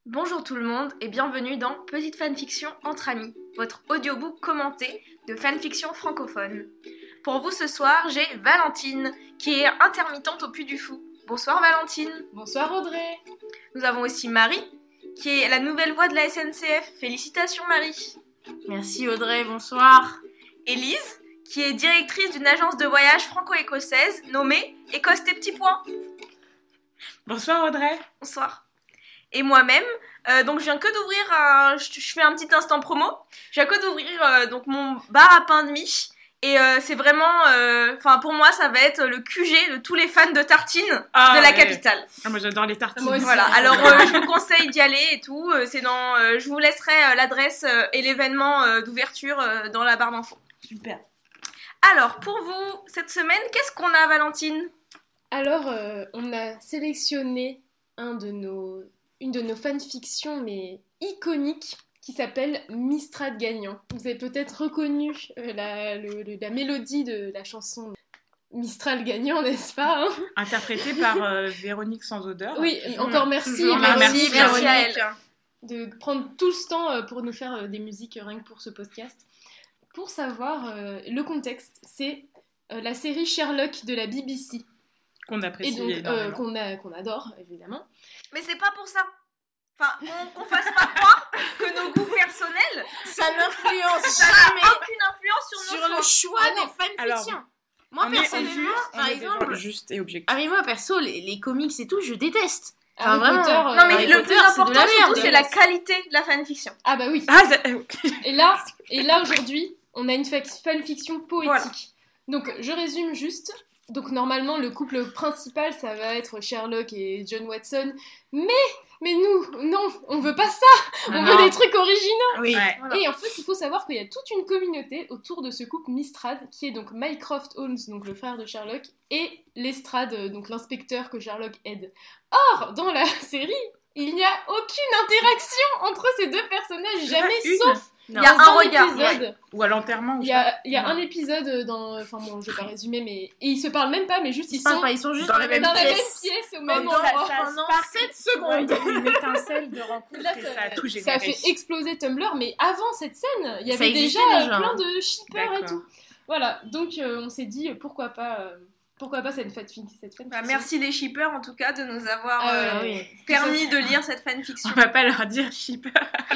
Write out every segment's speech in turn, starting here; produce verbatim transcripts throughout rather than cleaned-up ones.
Bonjour tout le monde et bienvenue dans Petite Fanfiction entre amis, votre audiobook commenté de fanfiction francophone. Pour vous ce soir, j'ai Valentine, qui est intermittente au Puy du Fou. Bonsoir Valentine. Bonsoir Audrey. Nous avons aussi Marie, qui est la nouvelle voix de la S N C F. Félicitations Marie. Merci Audrey, bonsoir. Élise, qui est directrice d'une agence de voyage franco-écossaise nommée Écosse tes petits points. Bonsoir Audrey. Bonsoir. Et moi-même, euh, donc je viens que d'ouvrir, un, je, je fais un petit instant promo, je viens que d'ouvrir euh, donc mon bar à pain de mie, et euh, c'est vraiment, enfin euh, pour moi ça va être le Q G de tous les fans de tartines ah, de la ouais. capitale. Ah, moi j'adore les tartines. Moi aussi. Voilà, alors euh, je vous conseille d'y aller et tout, euh, c'est dans, euh, je vous laisserai euh, l'adresse euh, et l'événement euh, d'ouverture euh, dans la barre d'infos. Super. Alors pour vous, cette semaine, qu'est-ce qu'on a Valentine ? Alors, euh, on a sélectionné un de nos... une de nos fanfictions, mais iconiques, qui s'appelle Mistrad Gagnant. Vous avez peut-être reconnu euh, la, le, le, la mélodie de la chanson Mistral Gagnant, n'est-ce pas hein Interprétée par euh, Véronique Sans Odeur. Oui, encore merci, Toujours. Véronique, Merci, merci à elle. de prendre tout ce temps euh, pour nous faire euh, des musiques euh, rien que pour ce podcast. Pour savoir euh, le contexte, c'est euh, la série Sherlock de la B B C. Qu'on apprécie Et donc, euh, énormément. qu'on, a, qu'on adore, évidemment. Mais c'est pas pour ça. Enfin, qu'on, qu'on fasse pas croire que nos goûts personnels, Ça n'influence ça n'a jamais aucune influence sur nos sur le choix. choix Ah non. des fanfictions. Moi On est- personnellement, on est par des gens exemple, juste et objectif. ah mais moi perso, les, les comics et tout, je déteste. Enfin, Harry vraiment. Potter, euh, Non mais Harry le Potter, plus c'est de important la surtout merde. c'est la qualité de la fanfiction. Ah bah oui. Ah, ça- euh, Et là, et là aujourd'hui, on a une fa- fanfiction poétique. Voilà. Donc, je résume juste. Donc, normalement, le couple principal, ça va être Sherlock et John Watson. Mais, mais nous, non, on veut pas ça. On Non. veut des trucs originaux. Oui. ouais. Voilà. Et en fait, il faut savoir qu'il y a toute une communauté autour de ce couple Mistrad, qui est donc Mycroft Holmes, donc le frère de Sherlock, et Lestrade, donc l'inspecteur que Sherlock aide. Or, dans la série, il n'y a aucune interaction entre ces deux personnages, jamais, Une. sauf Non. Il y a dans un regard. épisode. Ou à l'enterrement. ou Il y je a, il y a Non. un épisode dans... Enfin bon, je vais pas résumer, mais... Et ils se parlent même pas, mais juste ils, Ils sont sont pas, ils sont juste dans la même dans la même pièce. pièce, au même Pendant endroit. ça- pendant spark. sept secondes. Il y a une étincelle de rencontre Là, et ça, ça a tout ça généré. a fait exploser Tumblr, mais avant cette scène, il y Ça avait déjà, existait euh, déjà, plein hein. de shippers et D'accord. tout. Voilà, donc euh, on s'est dit, euh, pourquoi pas... euh, Pourquoi pas cette fanfiction cette fanfiction. Bah, merci les shippers en tout cas de nous avoir Ah euh, ouais, oui. permis de lire cette fanfiction. On va pas leur dire shipper.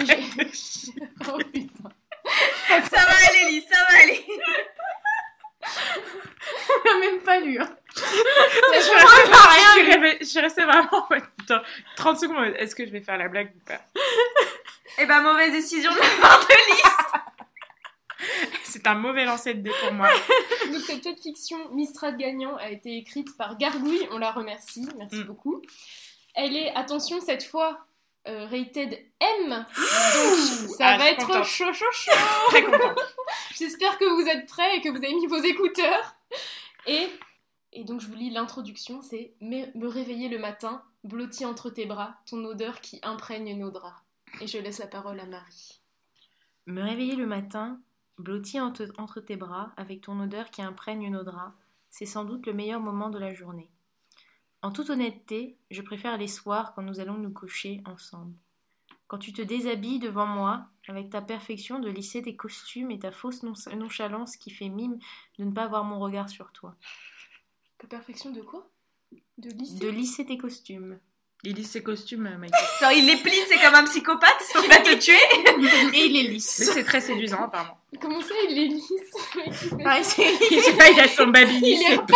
Oh putain. Ça va aller Lise, ça va aller. On a même pas lu. Hein. Je suis pas restée- rien je suis rêvé- je suis restée vraiment en mode, dans trente secondes. en mode, Est-ce que je vais faire la blague ou pas? Et bah mauvaise décision de la part de Lise. C'est un mauvais lancer de dés pour moi. Donc cette fanfiction Mistrad Gagnant a été écrite par Gargouille, on la remercie, merci Mm. beaucoup. Elle est, attention cette fois, euh, rated M, donc ça Ah, va je suis être contente. chaud chaud chaud. Très contente. J'espère que vous êtes prêts et que vous avez mis vos écouteurs. Et, et donc je vous lis l'introduction, c'est « Me me réveiller le matin, blotti entre tes bras, ton odeur qui imprègne nos draps. » Et je laisse la parole à Marie. Me réveiller le matin, blotti entre, entre tes bras, avec ton odeur qui imprègne nos draps, c'est sans doute le meilleur moment de la journée. En toute honnêteté, je préfère les soirs quand nous allons nous coucher ensemble. Quand tu te déshabilles devant moi, avec ta perfection de lisser tes costumes et ta fausse non- nonchalance qui fait mime de ne pas avoir mon regard sur toi. La perfection de quoi? De lycée? De lisser tes costumes. Il lit ses costumes, Michael. Genre il les plie, c'est comme un psychopathe, il va te tuer. Et il les Mais lisse. c'est très séduisant, apparemment. Comment ça, il les lisse? Mais qui fait Ouais, ça c'est- Je sais pas, il a son babini, Il est c'est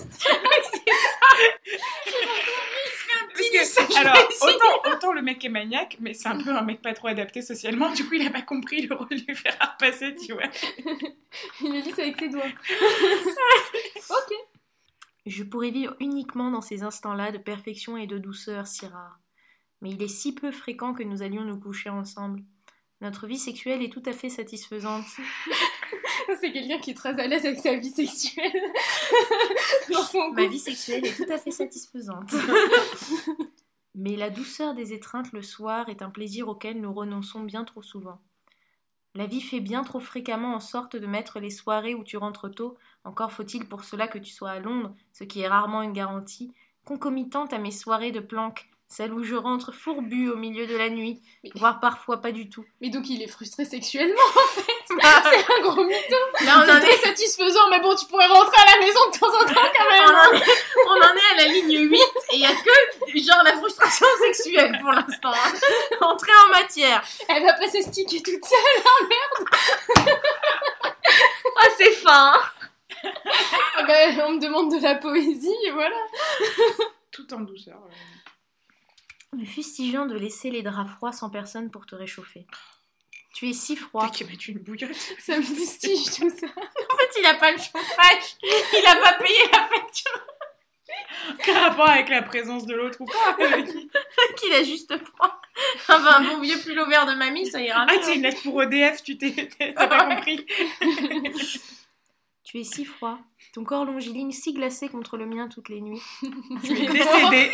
Parce que, alors, autant, autant le mec est maniaque, mais c'est un peu un mec pas trop adapté socialement, du coup il a pas compris le rôle du fer à repasser, tu vois. Il les lisse avec ses doigts. Ok. Je pourrais vivre uniquement dans ces instants-là de perfection et de douceur si rares. Mais il est si peu fréquent que nous allions nous coucher ensemble. Notre vie sexuelle est tout à fait satisfaisante. C'est quelqu'un qui est très à l'aise avec sa vie sexuelle. Dans son Ma couple. vie sexuelle est tout à fait satisfaisante. Mais la douceur des étreintes le soir est un plaisir auquel nous renonçons bien trop souvent. La vie fait bien trop fréquemment en sorte de mettre les soirées où tu rentres tôt, encore faut-il pour cela que tu sois à Londres, ce qui est rarement une garantie, concomitantes à mes soirées de planque, celle où je rentre fourbue au milieu de la nuit, Mais- voire parfois pas du tout. Mais donc il est frustré sexuellement en fait. C'est un gros mytho. Là, on C'est en très est, satisfaisant, mais bon, tu pourrais rentrer à la maison de temps en temps quand on même. en est, on en est à la ligne huit et il y a que genre la frustration sexuelle pour l'instant. Hein. Entrée en matière. Elle va pas se sticker toute seule. Ah, c'est fin. Ah bah, on me demande de la poésie, et voilà. Tout en douceur. euh. Me fustigeant de laisser les draps froids sans personne pour te réchauffer. Tu es si froid. T'as qu'à mettre une bouillotte. Ça me fustige tout ça. En fait, il a pas le chauffage. Il a pas payé la facture. Quel rapport avec la présence de l'autre ou pas? Qu'il a juste froid. Enfin, un bon vieux pull vert de mamie, ça ira Ah, mieux. c'est une lettre pour E D F, tu t'es... T'as pas compris. Tu es si froid. Ton corps longiligne si glacé contre le mien toutes les nuits. Tu es décédé.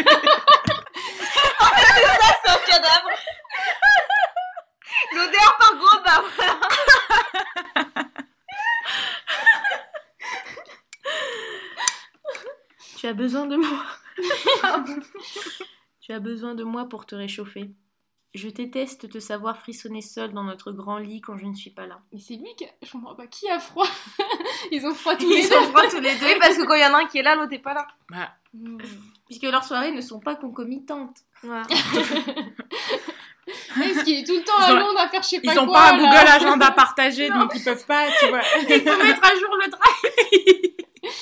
C'est un cadavre. L'odeur par gros, bah voilà. Tu as besoin de moi. Tu as besoin de moi pour te réchauffer. Je déteste te savoir frissonner seul dans notre grand lit quand je ne suis pas là. Mais c'est lui qui a... Je comprends pas. Qui a froid? Ils ont froid tous les Ils deux. ont froid tous les deux. Oui, parce que quand il y en a un qui est là, l'autre est pas là. Bah, Mmh. Puisque leurs soirées ne sont pas concomitantes. Voilà. Est-ce qu'il est tout le temps Ils à ont- Londres à faire je sais pas ils ont quoi, pas un là. Google Agenda partagé, donc ils peuvent pas, tu vois. Il faut mettre à jour le drive.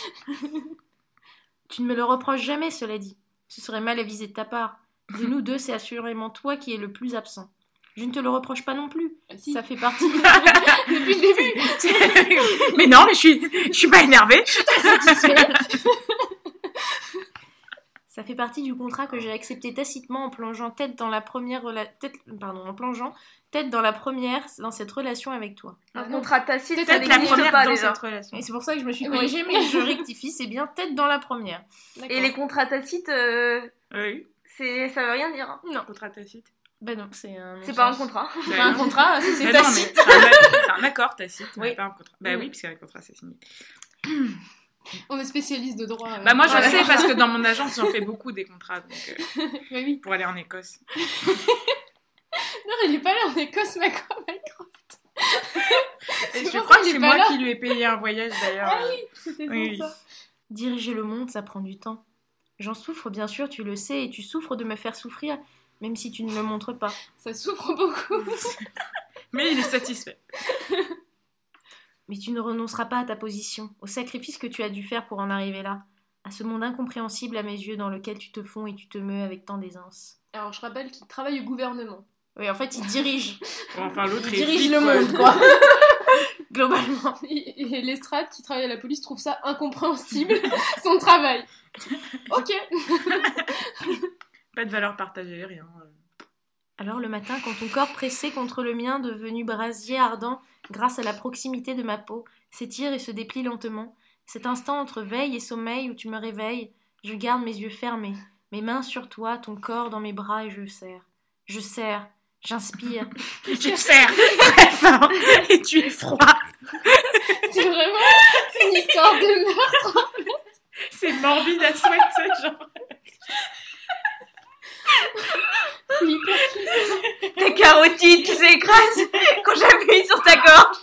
Tu ne me le reproches jamais, cela dit. Ce serait mal avisé de ta part. De nous deux, c'est assurément toi qui es le plus absent. Je ne te le reproche pas non plus. Ah, si. Ça fait partie... Depuis le début. Mais non, mais je suis, je suis pas énervée. Ça fait partie du contrat que j'ai accepté tacitement en plongeant tête dans la première rela- tête... Pardon, en plongeant tête dans la première dans cette relation avec toi. Ah Un non. contrat tacite, ça Peut-être la n'existe première pas dans déjà. cette relation. Et c'est pour ça que je me suis Oui. corrigée, mais je rectifie, c'est bien tête dans la première. Et les contrats tacites, euh, Oui, c'est... ça veut rien dire. Hein. Non, contrat tacite. ben non, c'est un... C'est pas un non-sens. contrat. C'est pas un contrat, c'est Bah non, tacite. mais c'est un, c'est un accord tacite, mais Oui. pas un contrat. Bah Oui. oui, parce qu'un contrat, c'est signé. On est spécialiste de droit. euh. Bah moi, je Voilà. sais, parce que dans mon agence, j'en fais beaucoup des contrats, donc euh, Bah oui. pour aller en Écosse. Non, il est pas là en Écosse, Macron. Mycroft. Et C'est je pour crois ça que qu'il c'est est pas moi là. qui lui ai payé un voyage, d'ailleurs. Ah oui, c'était Oui. pour ça. Diriger le monde, ça prend du temps. J'en souffre, bien sûr, tu le sais, et tu souffres de me faire souffrir, même si tu ne le montres pas. Ça souffre beaucoup. Mais il est satisfait. Mais tu ne renonceras pas à ta position, au sacrifice que tu as dû faire pour en arriver là, à ce monde incompréhensible à mes yeux dans lequel tu te fonds et tu te meus avec tant d'aisance. Alors, je rappelle qu'il travaille au gouvernement. Oui, en fait, il dirige. Bon, enfin, l'autre Il est dirige flic, le quoi. monde, quoi. Globalement. Et, et l'estrade qui travaille à la police trouve ça incompréhensible, son travail. Ok. Pas de valeur partagée, rien. Alors le matin, quand ton corps pressé contre le mien, devenu brasier ardent grâce à la proximité de ma peau, s'étire et se déplie lentement, cet instant entre veille et sommeil où tu me réveilles, je garde mes yeux fermés, mes mains sur toi, ton corps dans mes bras et je serre. Je serre, j'inspire. Et tu serres très fort et tu es froid. C'est vraiment une histoire de meurtre. C'est morbide à souhait, tu sais, genre. Flipper. Ta carotide qui s'écrase quand j'appuie sur ta gorge.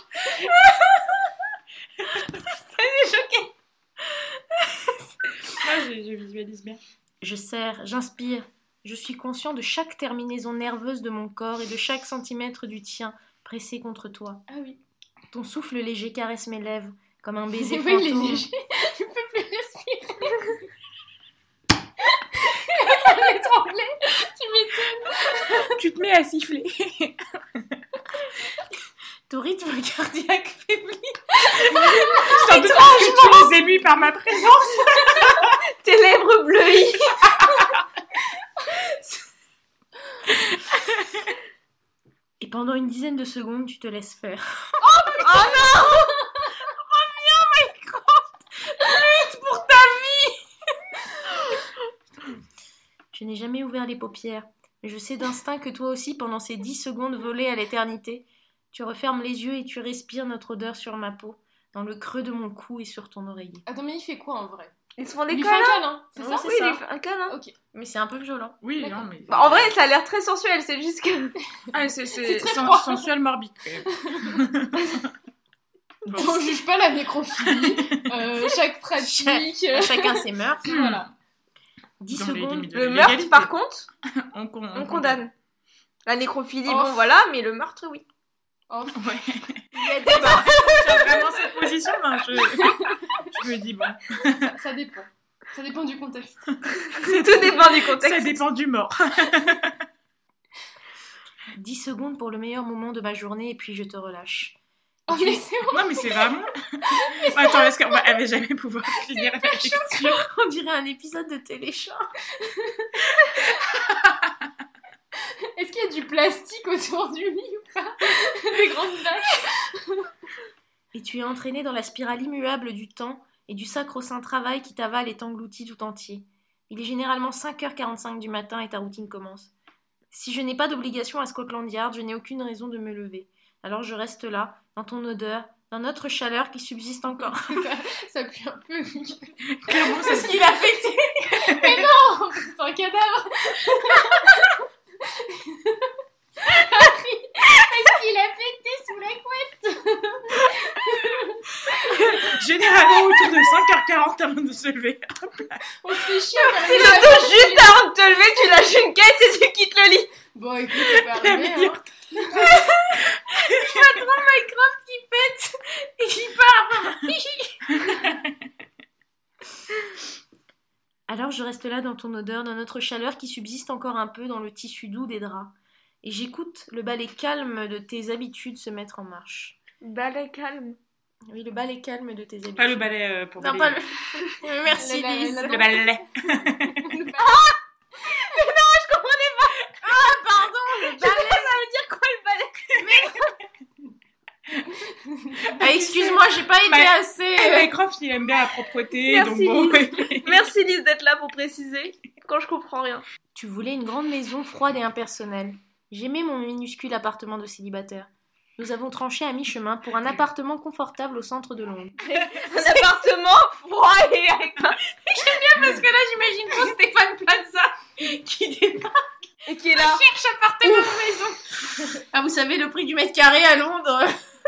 C'est choqué. Moi, je, je visualise bien. Je serre, j'inspire. Je suis conscient de chaque terminaison nerveuse de mon corps et de chaque centimètre du tien pressé contre toi. Ah oui. Ton souffle léger caresse mes lèvres comme un baiser Oui, il est fantôme. léger. Je peux plus respirer. Ça m'étranglait. Tu m'étonnes. Tu te mets à siffler. Ton rythme cardiaque faiblit. Sans doute parce que tu les émuis par ma présence. Tes lèvres bleuies. Et pendant une dizaine de secondes, tu te laisses faire. Oh non. Pour ta vie. Je n'ai jamais ouvert les paupières, mais je sais d'instinct que toi aussi, pendant ces dix secondes volées à l'éternité, tu refermes les yeux et tu respires notre odeur sur ma peau, dans le creux de mon cou et sur ton oreiller. Attends, mais il fait quoi en vrai? Ils se font des Il lui fait un câlins. câlin, c'est Ouais, ça c'est Oui, ça. il lui fait un câlin. Ok. Mais c'est un peu violent. Oui, D'accord. non, mais. Bah, en vrai, ça a l'air très sensuel, c'est juste que... Ah, c'est, c'est, C'est très sen- froid. sensuel morbide quand même. Bon. On juge pas la nécrophilie, euh, chaque pratique. euh, Chacun ses mœurs. Voilà. dix Dans les secondes. limites de Le l'égalité. meurtre, par contre, On, con- on condamne. La nécrophilie, Oh. bon, voilà, mais le meurtre, oui. Oh, Ouais. Il y a des Bah, j'ai vraiment cette position, ben, je... je me dis, bon, ça, ça dépend. Ça dépend du contexte. Tout dépend du contexte. ça dépend du mort. dix secondes pour le meilleur moment de ma journée et puis je te relâche. Oh, Tu- mais c'est Non, mais c'est vraiment... Attends, est-ce qu'on va elle va jamais pouvoir finir la lecture? On dirait un épisode de Téléchat. Est-ce qu'il y a du plastique autour du lit ou pas? Des grandes vaches. Et tu es entraîné dans la spirale immuable du temps et du sacro-saint travail qui t'avale et t'engloutit tout entier. Il est généralement cinq heures quarante-cinq du matin et ta routine commence. Si je n'ai pas d'obligation à Scotland Yard, je n'ai aucune raison de me lever. Alors je reste là, dans ton odeur, dans notre chaleur qui subsiste encore. Ça, ça pue un peu. Clairement, ça Parce qu'il a fêté. Mais non, c'est un cadavre. Harry, est-ce qu'il a pété sous la couette? généralement autour de cinq heures quarante avant de se lever. On se fait chier. quand Si même. le dos juste avant de te lever, tu lâches une caisse et tu quittes le lit. Bon, écoute, c'est pas La arrivé. meilleure. Hein. Minecraft qui pète et qui part. Alors je reste là dans ton odeur, dans notre chaleur qui subsiste encore un peu dans le tissu doux des draps. Et j'écoute le balai calme de tes habitudes se mettre en marche. Balai calme. Oui, le balai calme de tes habitudes. Pas le balai euh, pour Non, balayer. pas le... Euh, Merci, La- la- Lise. la- Le balai. Pardon, le Je sais pas, ça veut dire quoi le balai? Ah, excuse-moi, j'ai pas été Bah, assez... Mycroft, il aime bien la propreté, Merci, donc bon. Merci Lise d'être là pour préciser quand je comprends rien. Tu voulais une grande maison froide et impersonnelle. J'aimais mon minuscule appartement de célibataire. Nous avons tranché à mi-chemin pour un appartement confortable au centre de Londres. Un appartement froid et avec un... Parce que là, j'imagine trop Stéphane Plaza qui débarque et qui est là. cherche appartement de maison. Ah, vous savez, le prix du mètre carré à Londres.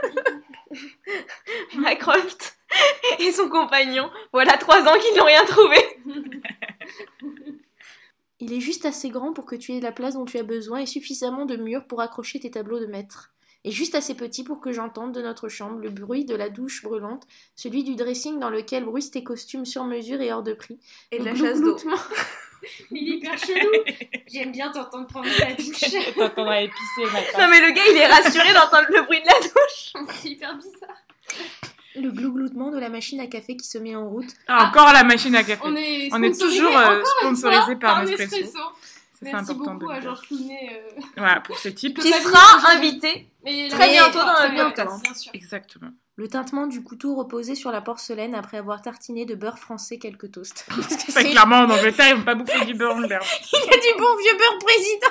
Mycroft et son compagnon. Voilà trois ans qu'ils n'ont rien trouvé. Il est juste assez grand pour que tu aies la place dont tu as besoin et suffisamment de murs pour accrocher tes tableaux de maître. Et juste assez petit pour que j'entende de notre chambre le bruit de la douche brûlante, celui du dressing dans lequel bruissent tes costumes sur mesure et hors de prix. Et de Le la chasse d'eau. glougloutement. Il est hyper chelou. J'aime bien t'entendre prendre ta douche. T'entendras épicer, Mycroft. Non mais le gars il est rassuré d'entendre le bruit de la douche. C'est hyper bizarre. Le glougloutement de la machine à café qui se met en route. Ah, encore la machine à café. On est, On est sponsorisé toujours, euh, encore une sponsorisé fois par par Nespresso. Nespresso. Ça, c'est Merci important beaucoup de à le dire. Georges Clooney. euh, Voilà, pour ce type. Qui pas sera venir invité. mais Très la- bientôt dans très le bientôt, podcast. bien sûr. Exactement. Le tintement du couteau reposé sur la porcelaine après avoir tartiné de beurre français quelques toasts. Parce que Enfin, c'est- clairement, en Angleterre, ils vont pas bouffer du beurre en beurre. Il y a du bon vieux beurre président.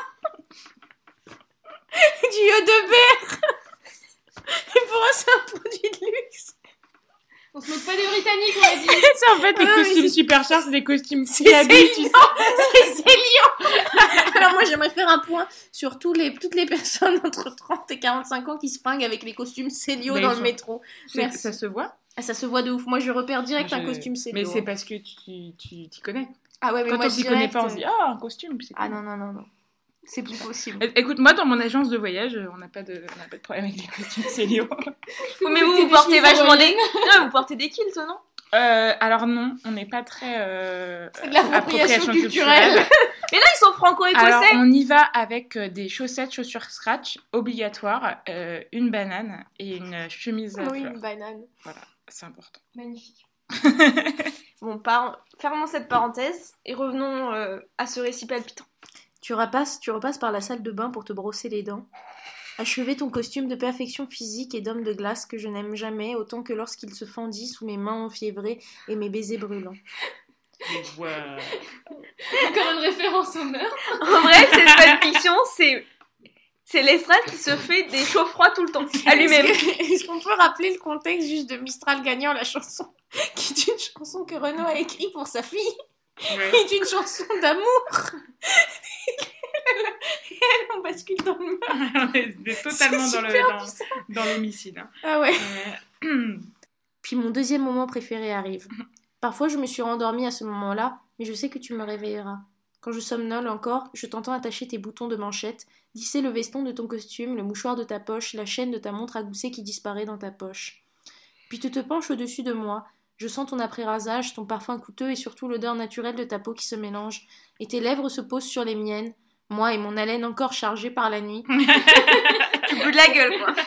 Du œuf de beurre. Et pour eux, c'est un produit de luxe. On se moque pas des Britanniques, on a dit. C'est en fait des Ah, mais costumes c'est- super chers, c'est des costumes C'est qui habitent, tu sais. C'est Célian. Alors moi, j'aimerais faire un point sur tous les, toutes les personnes entre trente et quarante-cinq ans qui se fringuent avec les costumes Célio Bah, dans ils le sont- métro. C'est- Merci. Ça se voit. Ah, ça se voit de ouf. Moi, je repère direct Je- un costume Célio. Mais c'est parce que tu tu t'y connais. Ah ouais, mais Quand moi, on s'y direct, connaît pas, on euh, se dit ah un costume. c'est Ah cool. non, non, non, non. C'est plus possible. É- Écoute, moi dans mon agence de voyage, on n'a pas de on n'a pas de problème avec les costumes Célio. Oui, mais vous, mettez vous des portez chemises vachement hawaïennes. des... Non, vous portez des kilts, non? Euh, alors non, on n'est pas très euh, C'est de l'appropriation culturelle. Mais là, ils sont Alors franco-écossais. on y va avec euh, des chaussettes, chaussures scratch obligatoires, euh, une banane et une chemise à Oui, fleurs. une banane. Voilà, c'est important. Magnifique. Bon, par... fermons cette parenthèse et revenons euh, à ce récit palpitant. Tu repasses, tu repasses par la salle de bain pour te brosser les dents. Achever ton costume de perfection physique et d'homme de glace que je n'aime jamais, autant que lorsqu'il se fendit sous mes mains enfiévrées et mes baisers brûlants. Encore une référence au meurtre. En vrai, cette fanfiction, c'est... C'est l'estrade qui se fait des chauds froids tout le temps, à lui-même. Est-ce que- est-ce qu'on peut rappeler le contexte juste de Mistral gagnant, la chanson? qui est une chanson que Renaud a écrite pour sa fille, Ouais. qui est une chanson d'amour. Et elle, on bascule dans le meurtre. On est totalement C'est dans, le, super dans, dans l'homicide. Hein. Ah ouais. Euh, Puis mon deuxième moment préféré arrive. Parfois, je me suis rendormie à ce moment-là, mais je sais que tu me réveilleras. Quand je somnole encore, je t'entends attacher tes boutons de manchette, lisser le veston de ton costume, le mouchoir de ta poche, la chaîne de ta montre à gousset qui disparaît dans ta poche. Puis tu te penches au-dessus de moi, je sens ton après-rasage, ton parfum coûteux et surtout l'odeur naturelle de ta peau qui se mélange, et tes lèvres se posent sur les miennes, moi et mon haleine encore chargée par la nuit. Tu boudes la gueule, quoi.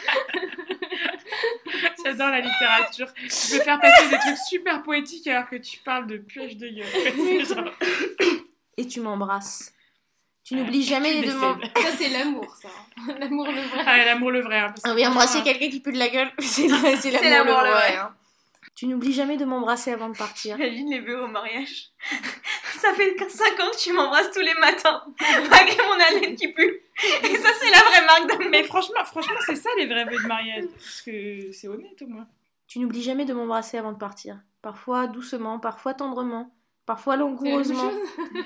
J'adore la littérature. Tu peux faire passer des trucs super poétiques alors que tu parles de puège de gueule. C'est genre... Et tu m'embrasses. Tu n'oublies jamais de m'embrasser. Ça, c'est l'amour, ça. L'amour le vrai. Ah, l'amour le vrai. Hein, parce que Ah oui, embrasser franchement, quelqu'un qui pue de la gueule, c'est c'est C'est l'amour l'amour le le vrai. vrai. Hein. Tu n'oublies jamais de m'embrasser avant de partir. J'imagine les vœux au mariage. Ça fait cinq ans que tu m'embrasses tous les matins, malgré mon haleine qui pue. Et ça, c'est la vraie marque d'amour. Mais franchement, franchement, c'est ça les vrais vœux de mariage. Parce que c'est honnête au moins. Tu n'oublies jamais de m'embrasser avant de partir. Parfois doucement, parfois tendrement, parfois C'est la même langoureusement. chose.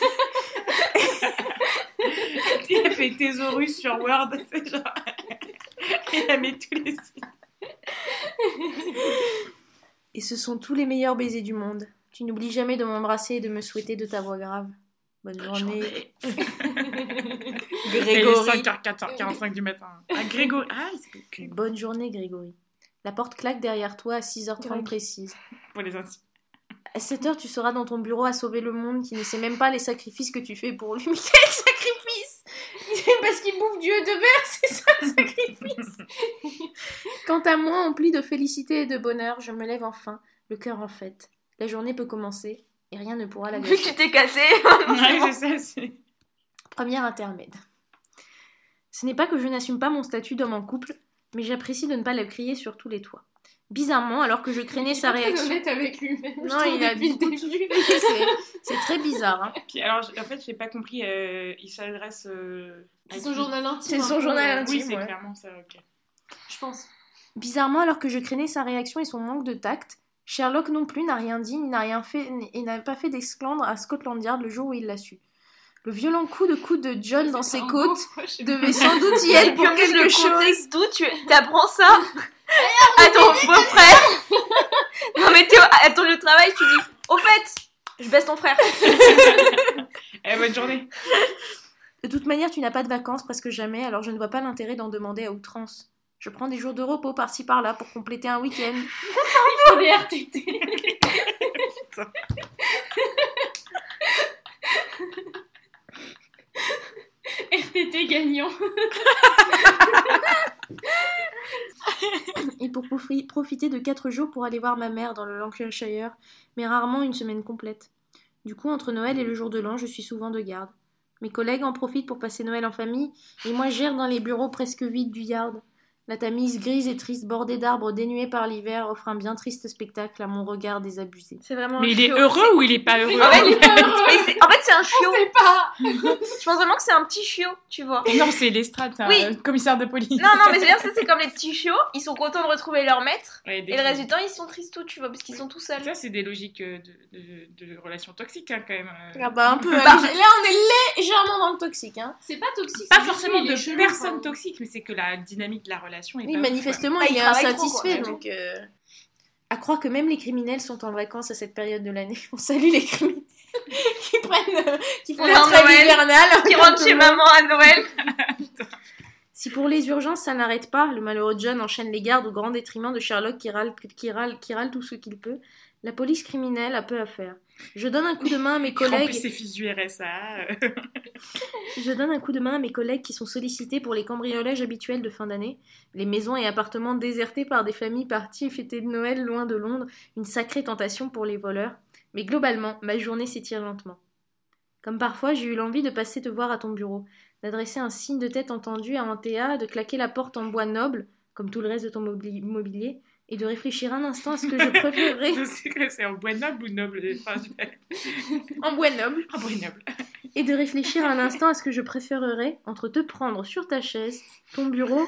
Elle fait thésaurus sur Word. C'est genre... Et elle met tous les... Et ce sont tous les meilleurs baisers du monde. Tu n'oublies jamais de m'embrasser et de me souhaiter de ta voix grave. Bonne journée. Il est Grégory. cinq heures quarante-cinq du matin. Ah, Grégory. Ah, c'est Bonne journée, Grégory. La porte claque derrière toi à six heures trente Greg. précise. pour les intimes. À sept heures, tu seras dans ton bureau à sauver le monde qui ne sait même pas les sacrifices que tu fais pour lui. Mais quel sacrifice! C'est parce qu'il bouffe du œuf de mer, c'est ça le sacrifice! Quant à moi, empli de félicité et de bonheur, je me lève enfin, le cœur en fête. La journée peut commencer et rien ne pourra la Vu que gâcher. tu t'es cassé. Ouais, je sais, c'est... Premier intermède. Ce n'est pas que je n'assume pas mon statut d'homme en couple, mais j'apprécie de ne pas le crier sur tous les toits. Bizarrement, alors que je craignais Il est sa pas très réaction... honnête avec lui-même. je Non, trouve, il a depuis le beaucoup de début. c'est, c'est très bizarre. Hein. Puis, alors, j- en fait, j'ai pas compris. euh, il s'adresse. Euh, à C'est son qui journal intime. C'est un son peu, journal euh, intime. Oui, c'est ouais. clairement ça, ok. Je pense. Bizarrement, alors que je craignais sa réaction et son manque de tact, Sherlock non plus n'a rien dit, ni n'a rien fait, et n'a pas fait d'esclandre à Scotland Yard le jour où il l'a su. Le violent coup de coude de John dans C'est ses un côtes mot, moi, je sais devait pas. sans doute y Et être puis pour en plus, quelque le chose. contexte d'où tu t'apprends ça à ton beau-frère. Non mais Théo, à ton lieu de travail, tu dis au fait, je baisse ton frère. Eh, bonne journée. De toute manière, tu n'as pas de vacances presque jamais, alors je ne vois pas l'intérêt d'en demander à outrance. Je prends des jours de repos par-ci par-là pour compléter un week-end. Il faut des R T T. R T T gagnant. Et pour profi- profiter de quatre jours pour aller voir ma mère dans le Lancashire, mais rarement une semaine complète. Du coup, entre Noël et le jour de l'an, je suis souvent de garde. Mes collègues en profitent pour passer Noël en famille, et moi j'erre dans les bureaux presque vides du Yard. La Tamise grise et triste, bordée d'arbres dénués par l'hiver, offre un bien triste spectacle à mon regard désabusé. C'est vraiment Mais un il est chiot. heureux ou il est pas heureux? En fait, mais c'est- en fait, c'est un chiot. C'est pas. Je pense vraiment que c'est un petit chiot, tu vois. Non, c'est l'estrade, c'est Oui. un commissaire de police. Non, non, mais c'est-à-dire ça, c'est comme les petits chiots. Ils sont contents de retrouver leur maître. Ouais, dès Et le que- reste du temps, ils sont tristes tout, tu vois, parce qu'ils sont tout seuls. Ça, c'est des logiques euh, de, de, de relations toxiques, hein, quand même. euh. Ah bah un peu. Bah. Là, on est légèrement dans le toxique. Hein. C'est pas toxique. Pas c'est juste forcément lui, il de est chelou, personnes quoi. toxiques, mais c'est que la dynamique de la relation est Oui, pas ouf, manifestement, Bah, il il est travaille insatisfait. trop, quoi. donc, euh, À croire que même les criminels sont en vacances à cette période de l'année. On salue les criminels qui prennent, euh, qui font la Leur trêve Noël, hivernale. Qui comme rentrent tout chez le monde. maman à Noël. Si pour les urgences ça n'arrête pas, le malheureux John enchaîne les gardes au grand détriment de Sherlock qui râle, qui râle, qui râle tout ce qu'il peut, la police criminelle a peu à faire. Je donne un coup de main à mes Il remplit collègues. ses fiches du R S A. euh. Je donne un coup de main à mes collègues qui sont sollicités pour les cambriolages habituels de fin d'année, les maisons et appartements désertés par des familles parties fêter de Noël loin de Londres, une sacrée tentation pour les voleurs. Mais globalement, ma journée s'étire lentement. Comme parfois, j'ai eu l'envie de passer te voir à ton bureau, d'adresser un signe de tête entendu à Antea, de claquer la porte en bois noble, comme tout le reste de ton mobili- mobilier, et de réfléchir un instant à ce que je préférerais Je sais que c'est en bois noble ou noble enfin, je- en bois noble, En bois noble. et de réfléchir un instant à ce que je préférerais entre te prendre sur ta chaise, ton bureau,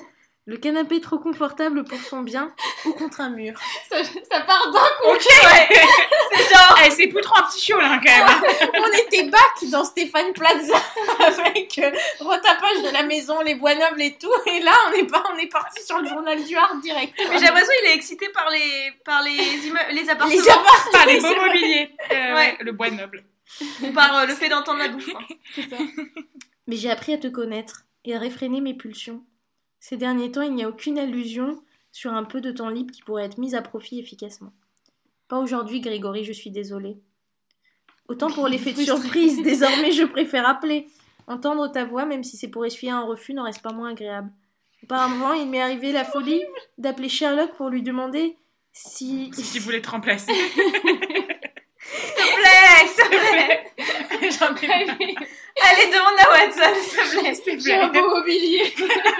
Le canapé trop confortable pour son bien ou contre un mur. Ça, ça part d'un coup. Ok, c'est genre... Eh, c'est poutre en petit chiot, là, quand même. On était back dans Stéphane Plaza avec euh, retapage de la maison, les bois nobles et tout. Et là, on est, pas, on est parti sur le journal du Hard direct. Mais j'ai l'impression qu'il est excité par les, par les, immeubles, les appartements. Les appartements. Par les beaux mobiliers. Euh, Ouais. ouais, le bois noble. Ou par euh, le fait d'entendre la bouffe. hein. C'est ça. Mais j'ai appris à te connaître et à réfréner mes pulsions. Ces derniers temps, il n'y a aucune allusion sur un peu de temps libre qui pourrait être mise à profit efficacement. Pas aujourd'hui, Grégory, je suis désolée. Autant pour l'effet de surprise, désormais je préfère appeler. Entendre ta voix, même si c'est pour essuyer un refus, n'en reste pas moins agréable. Auparavant, il m'est arrivé la folie d'appeler Sherlock pour lui demander si... Si tu voulais te remplacer. S'il te plaît, s'il te plaît. J'en ai marre. Allez, demande à Watson, s'il te plaît. S'il te J'ai un plaît. beau mobilier.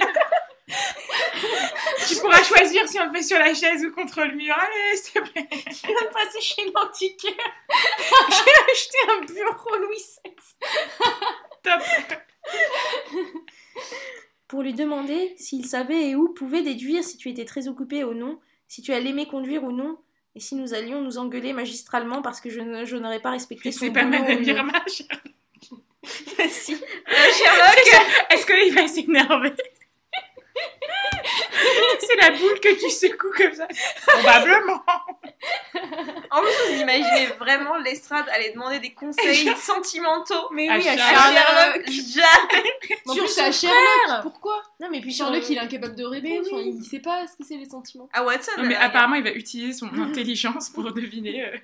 Tu pourras choisir si on le fait sur la chaise ou contre le mur. Allez, s'il te plaît. Je viens de passer chez l'antiquaire. J'ai acheté un bureau Louis seize. Top. Pour lui demander s'il savait et où pouvait déduire si tu étais très occupé ou non, si tu allais m'aimer ou non, et si nous allions nous engueuler magistralement parce que je, ne, je n'aurais pas respecté son C'est pas boulot Madame ou non. Irma. Si. Euh, Sherlock, Est-ce qu'il va s'énerver? C'est la boule que tu secoues comme ça. Probablement. en plus, vous imaginez vraiment Lestrade aller demander des conseils sentimentaux Mais À oui, à Sherlock. Sherlock. Jamais. En Sur plus, son c'est à Sherlock. frère. Pourquoi Non, mais puis Sherlock, sur- il est incapable de répondre. Mais oui. Enfin, il sait pas ce que c'est les sentiments. À Watson. Non, mais euh, apparemment, il va utiliser son intelligence pour deviner. euh.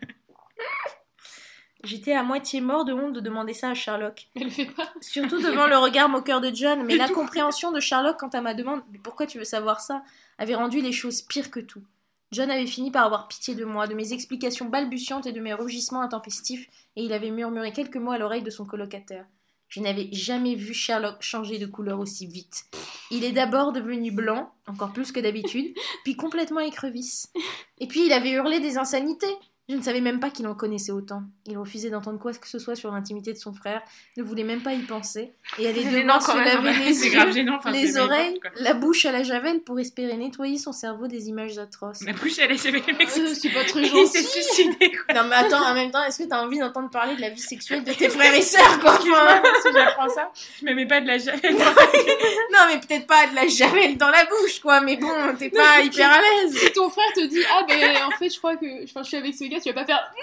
J'étais à moitié mort de honte de demander ça à Sherlock. Elle le fait pas. Surtout devant le regard moqueur de John, mais la compréhension de Sherlock quant à ma demande « Mais pourquoi tu veux savoir ça ?» avait rendu les choses pires que tout. John avait fini par avoir pitié de moi, de mes explications balbutiantes et de mes rugissements intempestifs, et il avait murmuré quelques mots à l'oreille de son colocataire. Je n'avais jamais vu Sherlock changer de couleur aussi vite. Il est d'abord devenu blanc, encore plus que d'habitude, puis complètement écrevisse. Et puis il avait hurlé des insanités. Je ne savais même pas qu'il en connaissait autant. Il refusait d'entendre quoi que ce soit sur l'intimité de son frère, ne voulait même pas y penser, et allait C'est devoir gênant se quand même, laver les C'est yeux, grave gênant. Enfin, les c'est oreilles, n'importe quoi. la bouche à la javel pour espérer nettoyer son cerveau des images atroces. La bouche, elle est chez les mecs. Euh, c'est pas très Il s'est gentil. suicidé, quoi. Non mais attends, en même temps, est-ce que t'as envie d'entendre parler de la vie sexuelle de tes frères et sœurs, quoi? Enfin, Si j'apprends ça, je me mets pas de la javel. non mais peut-être pas de la javel dans la bouche, quoi, mais bon, t'es pas hyper à l'aise. Si ton frère te dit ah ben en fait je crois que enfin, je suis avec ce gars, tu vas pas faire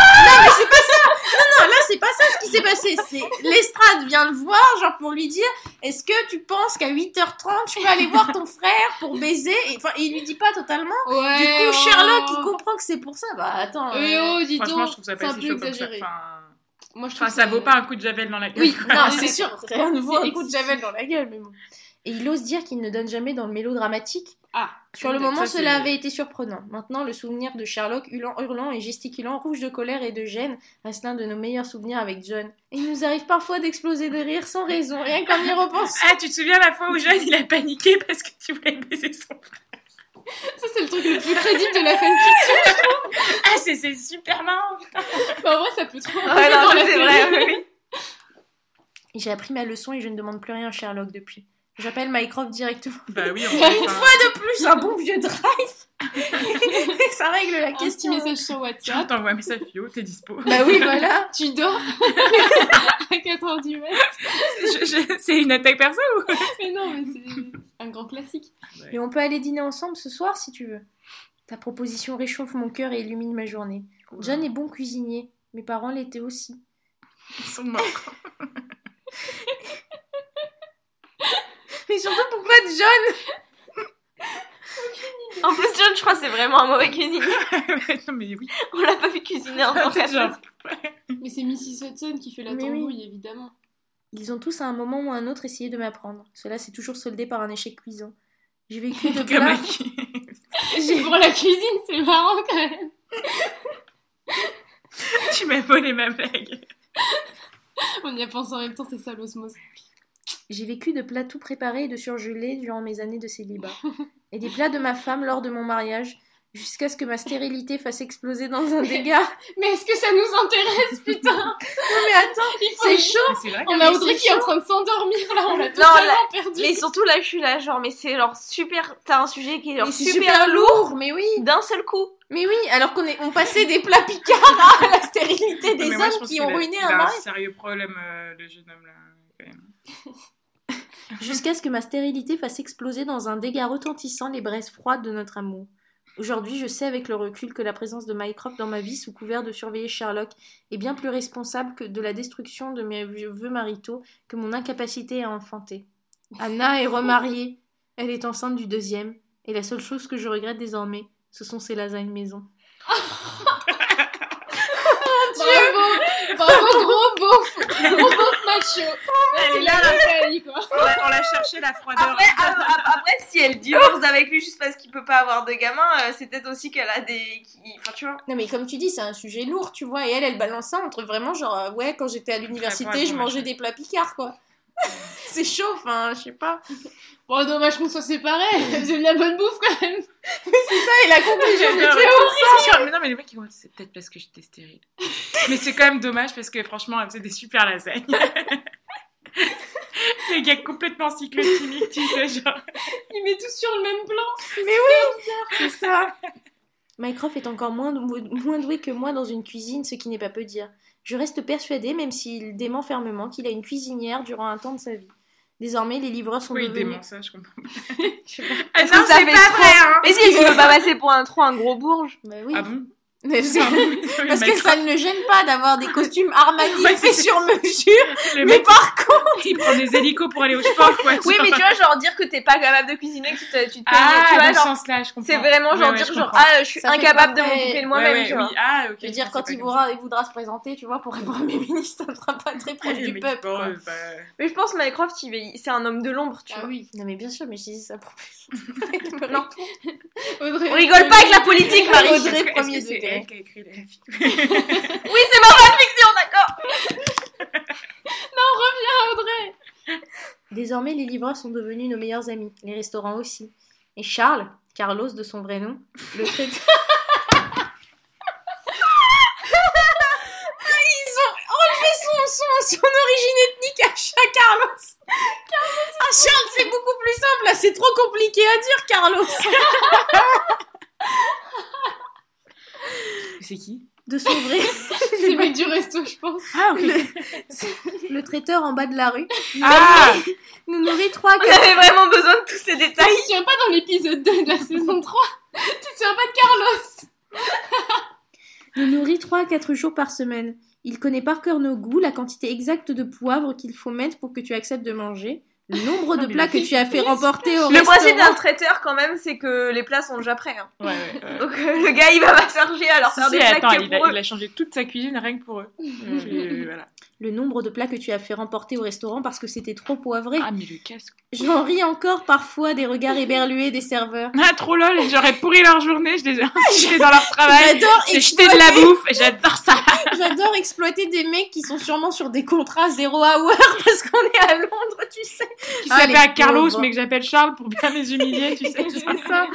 Non, là c'est pas ça ce qui s'est passé, c'est Lestrade vient le voir, genre pour lui dire est-ce que tu penses qu'à huit heures trente tu peux aller voir ton frère pour baiser, et enfin il lui dit pas totalement. ouais. Du coup, oh. Sherlock, il comprend que c'est pour ça. Bah, attends. Eh euh, oh, dis Franchement, donc, je trouve ça c'est pas un si peu chaud comme ça. exagéré. Enfin, Moi je trouve enfin, ça que vaut pas un coup de javel dans la gueule. Oui, quoi. non, c'est sûr, rien ne vaut un coup de javel dans la gueule, mais bon. Et il ose dire qu'il ne donne jamais dans le mélodramatique. Ah, Sur le Ça, moment, c'est- cela avait été surprenant. Maintenant, le souvenir de Sherlock hurlant, hurlant et gesticulant, rouge de colère et de gêne, reste l'un de nos meilleurs souvenirs avec John. Et il nous arrive parfois d'exploser de rire sans raison, rien qu'en y repensant. Ah, tu te souviens la fois où Jeanne, il a paniqué parce que tu voulais baiser son frère? ça c'est le truc le plus crédible de la fanfiction. Ah, c'est c'est super marrant. Bah, en vrai ça peut trop Ouais, arriver non, dans ça, la c'est série. vrai, oui. Et j'ai appris ma leçon et je ne demande plus rien à Sherlock depuis. J'appelle Mycroft directement. Bah oui, on Une fait, enfin, De plus, un bon vieux drive. Ça règle la Un petit question. message sur tu WhatsApp. t'envoies un message, Fio, t'es dispo. Bah oui, voilà. Tu dors à quatre heures du mat. Je- je- c'est une attaque perso ou? Mais non, mais c'est un grand classique. Et on peut aller dîner ensemble ce soir si tu veux. Ta proposition réchauffe mon cœur et illumine ma journée. John est bon cuisinier. Mes parents l'étaient aussi. Ils sont morts. Mais surtout, pourquoi John? En plus, John, je crois que c'est vraiment un mauvais cuisinier. Non, mais oui. On l'a pas vu cuisiner en tant Genre, qu'assassin. Mais c'est Missus Hudson qui fait la Mais oui. tambouille, évidemment. Ils ont tous à un moment ou à un autre essayé de m'apprendre. Cela s'est toujours soldé par un échec cuisant. J'ai vécu de Comme plats... Aki. J'ai- Pour la cuisine, c'est marrant quand même. Tu m'as volé ma blague. On y a pensé en même temps, c'est ça l'osmose. J'ai vécu de plats tout préparés et de surgelés durant mes années de célibat. Et des plats de ma femme lors de mon mariage. Jusqu'à ce que ma stérilité fasse exploser dans un dégât. Mais est-ce que ça nous intéresse, putain? Non mais attends, Il faut- c'est chaud. Mais c'est vrai On que- a Audrey qui est en train de s'endormir, là, on l'a là- totalement perdu. Mais surtout là, je suis là, genre, mais c'est genre super. T'as un sujet qui est genre Mais c'est super, super lourd lourd, mais oui. d'un seul coup. Mais oui, alors qu'on est, on passait des plats picards à la stérilité Non, des mais moi, je hommes pense qui qu'il ont a- ruiné il un a un mariage. sérieux problème, euh, le jeune homme là, quand même. Jusqu'à ce que ma stérilité fasse exploser dans un dégât retentissant les braises froides de notre amour. Aujourd'hui, je sais avec le recul que la présence de Mycroft dans ma vie sous couvert de surveiller Sherlock est bien plus responsable que de la destruction de mes vœux maritaux que mon incapacité à enfanter. Anna est remariée. Elle est enceinte du deuxième. Et la seule chose que je regrette désormais, ce sont ses lasagnes maison. Bravo, bravo, gros beauf, gros beauf macho. Elle est là, la failli, quoi. On l'a- on l'a cherché la froideur. Après, ap- ap- après, si elle divorce avec lui juste parce qu'il peut pas avoir de gamin, euh, c'est peut-être aussi qu'elle a des. qui- Enfin, tu vois. Non mais comme tu dis, c'est un sujet lourd, tu vois. Et elle, elle balance ça entre vraiment genre, euh, ouais, quand j'étais à l'université, Très je bon, mangeais machin. des plats picards, quoi. C'est chaud, enfin, je sais pas. Bon, dommage qu'on soit séparés, elle faisait de la bonne bouffe, quand même. Et la conclusion du J'adore. film. Genre, mais non, mais les mecs ils vont dire c'est peut-être parce que j'étais stérile. Mais c'est quand même dommage parce que franchement, elle faisait des super lasagnes. Les gars complètement cyclochimiques, tu sais, genre. Il met tout sur le même plan. Mais oui, c'est ça. Mycroft est encore moins, moins doué que moi dans une cuisine, ce qui n'est pas peu dire. Je reste persuadée, même s'il dément fermement, qu'il a une cuisinière durant un temps de sa vie. Désormais, les livreurs sont Pourquoi il devenus... dément ça, je comprends pas. Je sais pas. Ah que non, ça c'est fait pas trop- vrai, hein. Mais si, est-ce qu'il veut pas passer pour un trop un gros bourge? Bah oui. Ah bon? Mais C'est c'est- un bon- Parce le que mec- ça ne le gêne pas d'avoir des costumes Armani Ouais, faits c'est- sur mesure. le Mais mec, par contre... il prend des hélicos pour aller au sport, quoi. Oui, genre. mais tu vois, genre dire que t'es pas capable de cuisiner, que tu te, tu te Ah, payes, tu vois, dans ce genre. sens-là, je comprends. C'est vraiment genre Ouais, ouais, dire je genre, comprends. ah, je suis Ça fait incapable de pas m'occuper très- de moi-même, Ouais, ouais, tu vois. oui. Ah, ok. Je veux dire, pensais quand pas il comme voudra, il voudra se présenter, tu vois, pour être Premier ministre, ça sera pas très proche ça. du Mais peuple, bon, quoi. euh, bah, Mais je pense Mycroft, il est- c'est un homme de l'ombre, tu Ah vois. oui. Non mais bien sûr, mais je dis ça pour... Non. Audrey, On rigole pas avec la politique, Marie. Audrey, est-ce que- est-ce premier que c'est degré. elle qui a écrit la fiction? Oui, c'est ma fanfiction, d'accord. Audrey. Désormais, les livreurs sont devenus nos meilleurs amis, les restaurants aussi. Et Charles, Carlos de son vrai nom, le traiteur... Ils ont enlevé son, son, son origine ethnique à Cha- Carlos. Ah, Charles, c'est beaucoup plus simple, là, c'est trop compliqué à dire, Carlos. C'est qui? De son vrai... C'est le mec du resto, je pense. Ah oui. le, le traiteur en bas de la rue. Ah, Nous nourrit trois, On quatre... avait vraiment besoin de tous ces Tu détails. te souviens pas dans l'épisode deux de la saison trois? Tu te souviens pas de Carlos? nous nourrit trois à quatre jours par semaine. Il connaît par cœur nos goûts, la quantité exacte de poivre qu'il faut mettre pour que tu acceptes de manger, le nombre de mais plats le que tu as fait remporter au Le principe d'un restaurant. traiteur, quand même, c'est que les plats sont déjà prêts. hein. ouais, ouais, ouais. Donc euh, le gars, il va pas chercher à leur Si, faire si, des plats attends, que il a, pour eux. il a changé toute sa cuisine rien que pour eux. Et voilà. Le nombre de plats que tu as fait remporter au restaurant parce que c'était trop poivré. Ah, mais le casque. J'en ris encore parfois des regards éberlués des serveurs. Ah, trop lol, j'aurais pourri leur journée, je les ai incités dans leur travail. J'adore J'ai jeté de la exploiter- bouffe, j'adore ça. J'adore exploiter des mecs qui sont sûrement sur des contrats zéro hour parce qu'on est à Londres, tu sais. Qui Ah, s'appelle les Carlos, pauvres. mais que j'appelle Charles pour bien les humilier, tu sais. C'est ça.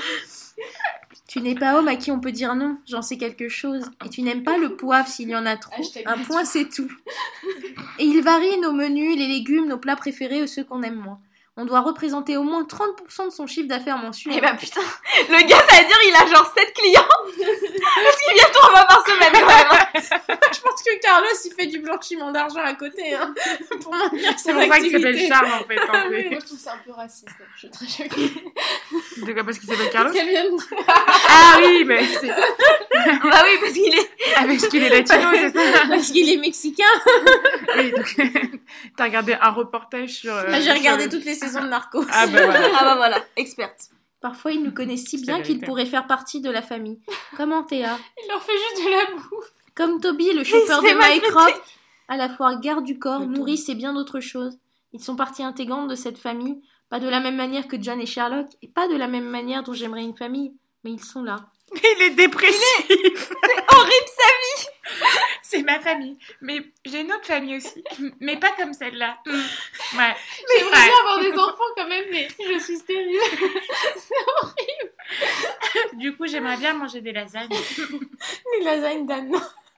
Tu n'es pas homme à qui on peut dire non, j'en sais quelque chose. Et tu n'aimes pas le poivre s'il y en a trop. Hashtag Un me point, c'est tout. Et il varie nos menus, les légumes, nos plats préférés ou ceux qu'on aime moins. On doit représenter au moins trente pour cent de son chiffre d'affaires mensuel. Eh bah putain, le gars, ça veut dire il a genre sept clients. Parce qu'il vient trois fois par semaine, quand même. hein. Je pense que Carlos, il fait du blanchiment d'argent à côté, hein, pour maintenir C'est son pour ça qu'il s'appelle activité. Charles en fait. Ah en fait. Moi, je trouve ça un peu raciste. Je suis très choquée. De quoi, parce qu'il s'appelle Carlos? Parce qu'elle vient de... Ah oui, mais c'est Bah oui, parce qu'il est. ah, parce qu'il est latino, c'est ça? Parce qu'il est mexicain. Oui, donc t'as regardé un reportage sur. euh, J'ai sur regardé le- toutes les saisons de Narcos. Ah bah voilà. Ah bah voilà, experte. Parfois, il nous connaît si C'est bien la qu'il vérité. pourrait faire partie de la famille. Comme Antea. Il leur fait juste de la bouffe. Comme Toby, le chauffeur se fait de maltraiter. Mycroft, à la fois garde du corps, Le nourrice et bien d'autres choses. Ils sont partie intégrante de cette famille, pas de la même manière que John et Sherlock, et pas de la même manière dont j'aimerais une famille, mais ils sont là. Il est dépressif. Horrible ça. C'est ma famille. Mais j'ai une autre famille aussi. Mais pas comme celle-là. Mm. Ouais. J'aimerais Ouais. bien avoir des enfants quand même, mais je suis stérile. Du du coup, j'aimerais bien manger des lasagnes. Les lasagnes d'Anne.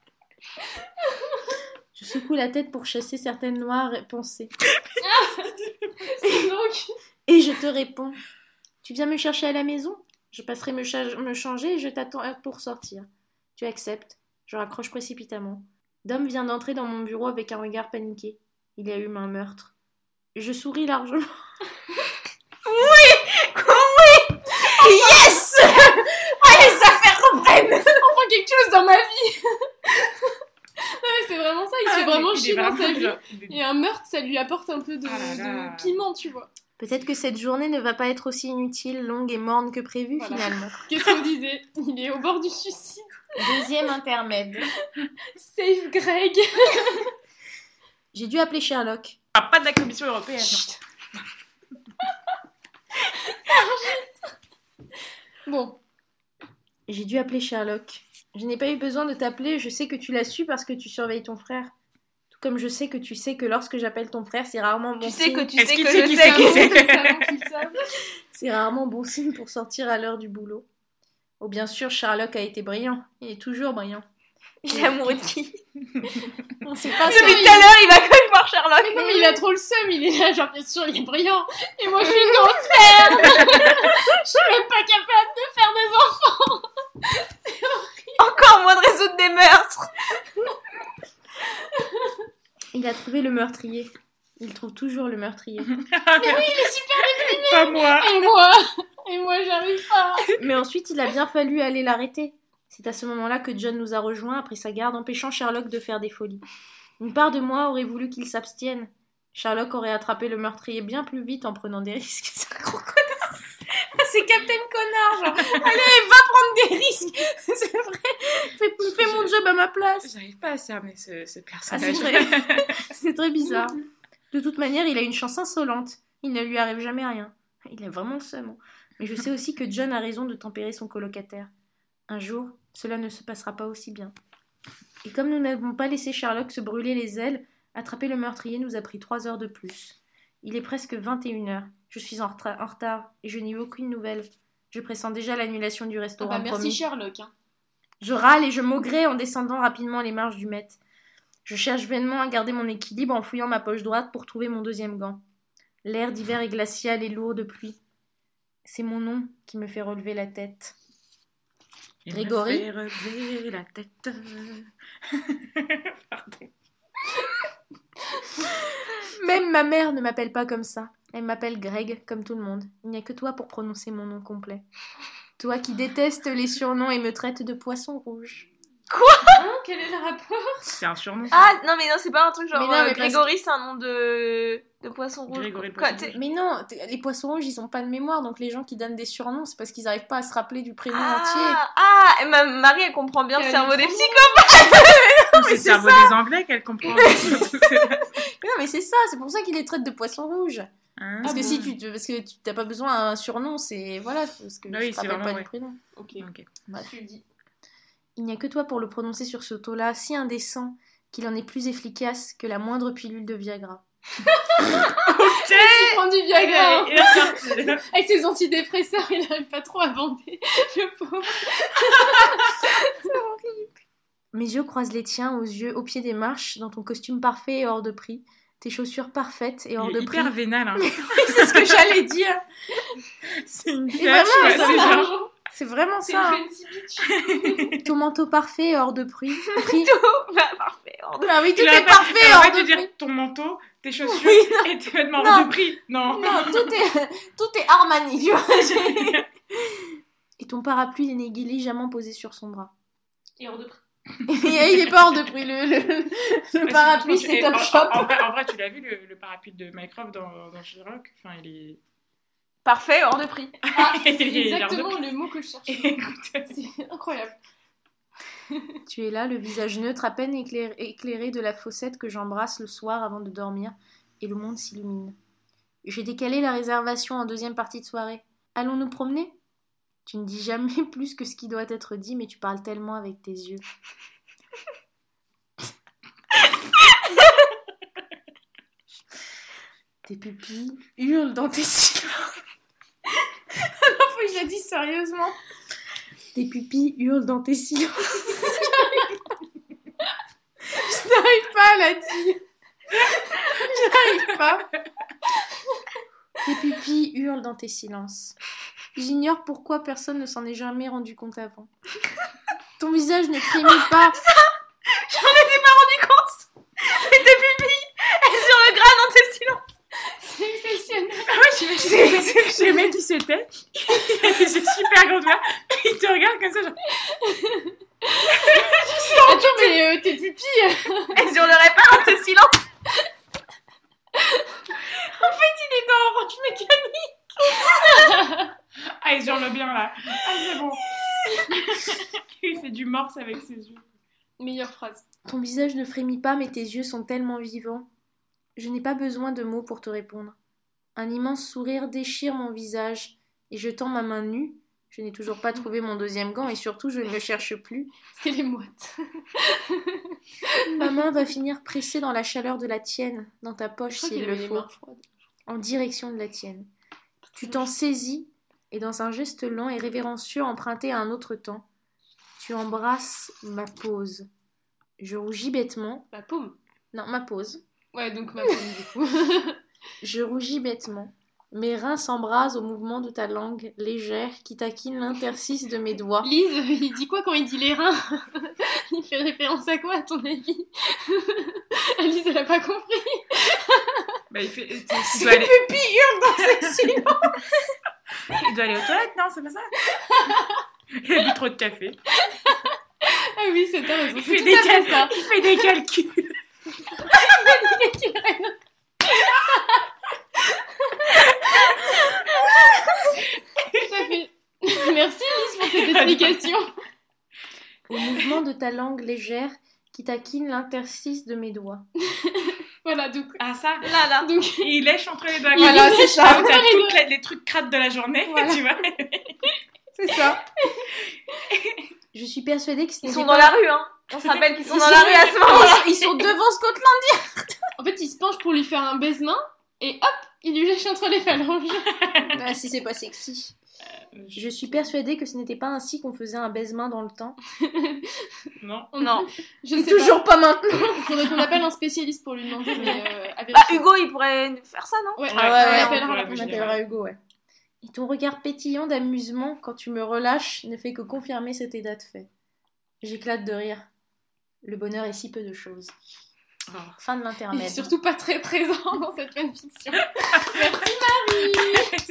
Je secoue la tête pour chasser certaines noires pensées. Et donc, Et je te réponds. Tu viens me chercher à la maison ? Je passerai me, cha- me changer et je t'attends pour sortir. Tu acceptes. Je raccroche précipitamment. Dom vient d'entrer dans mon bureau avec un regard paniqué. Il y a eu un meurtre. Je souris largement. Yes. Allez, ça fait reprenne. enfin quelque chose dans ma vie. Non mais c'est vraiment ça, il se fait Ah, vraiment mais il est chier dans sa vraiment vie. genre- il est- Et un meurtre, ça lui apporte un peu de, Ah là là. de piment, tu vois. Peut-être que cette journée ne va pas être aussi inutile, longue et morne que prévu Voilà. finalement. Qu'est-ce qu'on disait ? Il est au bord du suicide. Deuxième intermède. Save Greg. J'ai dû appeler Sherlock. Ah, pas de la Commission européenne. Bon, J'ai dû appeler Sherlock. Je n'ai pas eu besoin de t'appeler, je sais que tu l'as su parce que tu surveilles ton frère. Tout comme je sais que tu sais que lorsque j'appelle ton frère, c'est rarement bon Tu sais signe. que tu Est-ce sais qu'il que sait je qui sais c'est qui que... c'est comme ça, avant qu'ils savent. C'est rarement bon signe pour sortir à l'heure du boulot. Oh bien sûr, Sherlock a été brillant. Il est toujours brillant. Il est amoureux de qui? On sait pas Depuis si... tout à l'heure, il va quand même voir Sherlock. Mais non, mais il a trop le seum, il est là, genre bien sûr, il est brillant. Et moi, je suis une grosse merde. Je suis même pas capable de faire des enfants. Encore moins de résoudre des meurtres. Il a trouvé le meurtrier. Il trouve toujours le meurtrier. Pas moi. Et moi, et moi, j'arrive pas. Mais ensuite, il a bien fallu aller l'arrêter. C'est à ce moment-là que John nous a rejoints après sa garde, empêchant Sherlock de faire des folies. Une part de moi aurait voulu qu'il s'abstienne. Sherlock aurait attrapé le meurtrier bien plus vite en prenant des risques. C'est un gros connard. C'est Captain Connard, genre. Allez, va prendre des risques. C'est vrai. Fais, fais mon job à ma place. J'arrive pas à cerner ce, ce Ah, c'est personnage. vrai. C'est très bizarre. De toute manière, il a une chance insolente. Il ne lui arrive jamais rien. Il a vraiment le seum. hein. Mais je sais aussi que John a raison de tempérer son colocataire. Un jour, cela ne se passera pas aussi bien. Et comme nous n'avons pas laissé Sherlock se brûler les ailes, attraper le meurtrier nous a pris trois heures de plus. Il est presque vingt et une heures. Je suis en, retra- en retard et je n'ai eu aucune nouvelle. Je pressens déjà l'annulation du Ah restaurant bah, merci promis. Sherlock. Hein. Je râle et je maugrais en descendant rapidement les marches du Met. Je cherche vainement à garder mon équilibre en fouillant ma poche droite pour trouver mon deuxième gant. L'air d'hiver est glacial et lourd de pluie. C'est mon nom qui me fait relever la tête. Il Grégory me fait relever la tête. Pardon. Même ma mère ne m'appelle pas comme ça. Elle m'appelle Greg, comme tout le monde. Il n'y a que toi pour prononcer mon nom complet. Toi qui détestes les surnoms et me traites de poisson rouge. Hein, quel est le rapport? C'est un surnom. Ah, non, mais non, c'est pas un truc genre Mais non, euh, mais parce- Grégory, c'est un nom de, de poisson rouge. Grégory le Quoi, poisson t'es- rouge. Mais non, t- les poissons rouges, ils ont pas de mémoire, donc les gens qui donnent des surnoms, c'est parce qu'ils n'arrivent pas à se rappeler du prénom entier. Ah, ah, et ma Marie, elle comprend bien le Elle cerveau est des trop psychos. C'est le cerveau des Anglais qu'elle comprend. Surtout, c'est pas ça. Mais non, mais c'est ça, c'est pour ça qu'ils les traitent de poissons rouges. Hein Parce Ah que bon. si tu, parce que tu t'as pas besoin d'un surnom, c'est voilà, parce que Ah oui, tu te c'est rappelles vraiment, pas ouais. du prénom. Ok, Ok. Bref. tu le dis. Il n'y a que toi pour le prononcer sur ce taux-là, si indécent qu'il en est plus efficace que la moindre pilule de Viagra. Il prend du Viagra. Il est sorti. Avec ses antidépresseurs, il n'arrive pas trop à bander. Le pauvre. Mes yeux croisent les tiens aux yeux, au pied des marches, dans ton costume parfait et hors de prix, tes chaussures parfaites et hors Il de est prix. hyper vénal. Hein. C'est ce que j'allais dire. C'est une Et tâche. vraiment, ouais, ça c'est marche. genre- C'est vraiment C'est ça. une fancy bitch. Ton manteau parfait et hors de prix. prix. Bah, parfait. hors de- Ah oui, tout Tu est l'as pas- parfait Alors, hors ouais, de tu dire prix. ton manteau, tes chaussures Oui, et tes vêtements Non. de prix. Non. Non, tout est, tout est Armani, tu vois. Et ton parapluie est négligemment posé sur son bras. Et hors de prix. Et il est pas hors de prix, le, le, le Ouais, parapluie, franchement, c'est tu- top en- shop. En, en vrai, en vrai, tu l'as vu, le, le parapluie de Mycroft dans, dans Sherlock. Enfin, il est. Parfait, hors de prix. Ah, Il c'est est hors de exactement prix. le mot que je cherchais. Écoute, C'est incroyable. Tu es là, le visage neutre, à peine éclairé, éclairé de la fossette que j'embrasse le soir avant de dormir, et le monde s'illumine. J'ai décalé la réservation en deuxième partie de soirée. Allons nous promener ? Tu ne dis jamais plus que ce qui doit être dit, mais tu parles tellement avec tes yeux. Tes pupilles hurlent dans tes yeux. Non, faut que je la dise sérieusement. Tes pupilles hurlent dans tes silences. Je n'arrive pas à la dire. J'arrive pas. Tes pupilles hurlent dans tes silences. J'ignore pourquoi personne ne s'en est jamais rendu compte avant. Ton visage ne frémit pas. J'en étais pas rendu compte. Mais tes pupilles, elles sur le gras dans tes silences. C'est exceptionnel. Ah ouais, j'imagine que le mec qui s'était, il a des super grandes mains, il te regarde comme ça, genre. Attends, mais euh, tes pupilles. Elles hurleraient pas dans tes silences. En fait, il est dans Orange Mécanique. Ah, il hurle bien là. Ah, c'est bon. Il fait du morse avec ses yeux. Meilleure phrase. Ton visage ne frémit pas, mais tes yeux sont tellement vivants. Je n'ai pas besoin de mots pour te répondre. Un immense sourire déchire mon visage, et je tends ma main nue. Je n'ai toujours pas trouvé mon deuxième gant, et surtout, je ne le cherche plus. C'est les mouettes. Ma main va finir pressée dans la chaleur de la tienne, dans ta Je poche crois s'il qu'il le avait les faut, mains froides. en direction de la tienne. Tu t'en saisis, et dans un geste lent et révérencieux emprunté à un autre temps, tu embrasses ma pose. Je rougis bêtement. Ma paume. Non, ma pose. Ouais, donc ma paume, du coup. Je rougis bêtement. Mes reins s'embrasent au mouvement de ta langue légère qui taquine l'interstice de mes doigts. Lise, il dit quoi quand il dit les reins? Il fait référence à quoi, à ton avis? Lise, elle a pas compris. Bah, il fait. Il Ses doit aller, pupilles hurlent dans ses silences. il doit aller aux toilettes, non? C'est pas ça? Il a bu trop de café. Ah oui, c'est ta raison. Il C'est fait, tout des à fait cal- ça. il fait des calculs. Tout à fait. Merci Lise pour cette explication. Au mouvement de ta langue légère qui taquine l'interstice de mes doigts. Voilà, donc. Ah, ça? Là, là. donc Et il lèche entre les doigts. Voilà, c'est ça. Ah, t'as tous les, les trucs crades de la journée, Voilà. tu vois. C'est ça. Je suis persuadée que ce Ils n'était sont pas- dans la rue, hein. On se rappelle qu'ils sont Ils dans sont- la rue à ce moment-là. Ils sont devant Scotland. en fait, il se penche pour lui faire un baise-main et hop, il lui lèche entre les phalanges. Ah, si c'est pas sexy. Je suis persuadée que ce n'était pas ainsi qu'on faisait un baise-main dans le temps. Non. Non. Je ne sais Toujours pas, maintenant. pas. Il faudrait qu'on appelle un spécialiste pour lui demander, mais euh, à Bah, vérifier. Hugo, il pourrait faire ça, non? Ouais, Ouais, on ouais, l'appellera on la pourrait prochaine l'appeler. fois. appellera Hugo, ouais. Et ton regard pétillant d'amusement quand tu me relâches ne fait que confirmer cet état de fait. J'éclate de rire. Le bonheur est si peu de choses. Oh. Fin de Il est l'intermède. surtout pas très présent dans cette fanfiction. Merci Marie.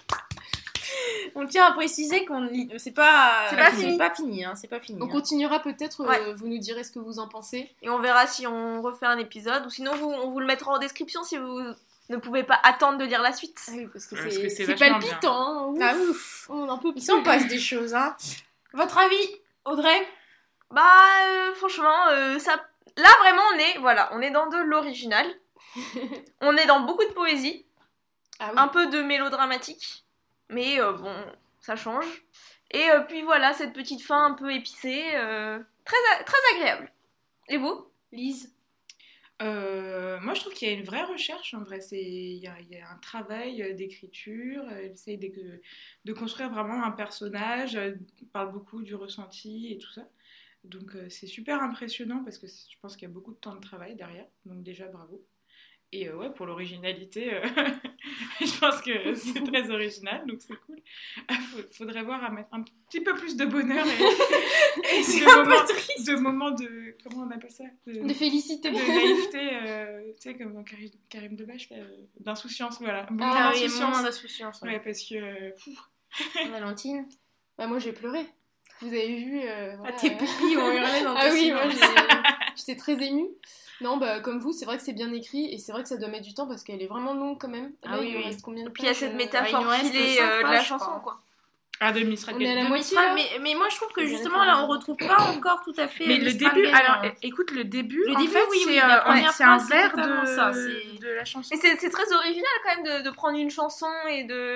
On tient à préciser qu'on lit. C'est pas. C'est pas fini. C'est pas fini, hein. C'est pas fini. On hein. continuera peut-être, euh, Ouais. vous nous direz ce que vous en pensez. Et on verra si on refait un épisode. Ou sinon, vous, on vous le mettra en description si vous ne pouvez pas attendre de lire la suite. Ah oui, parce que Parce c'est, que c'est c'est vachement palpitant. Hein. Ouf. Ah ouf. On en peut Il plus. s'en passe des choses, hein. Votre avis, Audrey? Bah, euh, franchement, euh, ça... là, vraiment, on est, voilà, on est dans de l'original. On est dans beaucoup de poésie. Ah oui. Un peu de mélodramatique. Mais euh, bon, ça change. Et euh, puis voilà, cette petite fin un peu épicée. euh, très, a- très agréable. Et vous, Lise? Euh, moi, je trouve qu'il y a une vraie recherche. En vrai, c'est il y a, il y a un travail euh, d'écriture. euh, Elle essaye de, de construire vraiment un personnage. Elle parle beaucoup du ressenti et tout ça. Donc, euh, c'est super impressionnant parce que c'est- je pense qu'il y a beaucoup de temps de travail derrière. Donc, déjà, bravo. Et euh, ouais, pour l'originalité, euh, je pense que c'est très original, donc c'est cool. Il faudrait voir à mettre un petit peu plus de bonheur et, et de, moments, de moments de... Comment on appelle ça? De, De féliciter. de naïveté, euh, tu sais, comme dans Karim, Karim Debache, là, euh, d'insouciance, voilà. Un moment Ah oui, d'insouciance. moment d'insouciance. Ouais, parce que... euh, pff, Valentine. Bah, moi j'ai pleuré. Vous avez vu. Euh, voilà, tes euh. pupilles ont hurlé dans Ah tes oui, moi silences. j'ai- j'étais très émue. Non, bah comme vous, c'est vrai que c'est bien écrit et c'est vrai que ça doit mettre du temps parce qu'elle est vraiment longue quand même. Ah Là, oui, il nous oui. reste combien de Et puis il y a pages, cette euh, métaphore il nous reste filée cinq euh, de la pages, je chanson, crois. quoi. Ah, de Miss On est à la De moitié Mistral, là. mais, mais moi je trouve que Vous justement allez là faire- on retrouve pas encore tout à fait Mais le Mistral début, gagnant. alors é- écoute, le début, Le en début, fait, oui, oui, c'est, la euh, première c'est un phrase, c'est vers totalement de, ça, c'est- de la chanson. Et c'est c'est très original quand même de, de prendre une chanson et de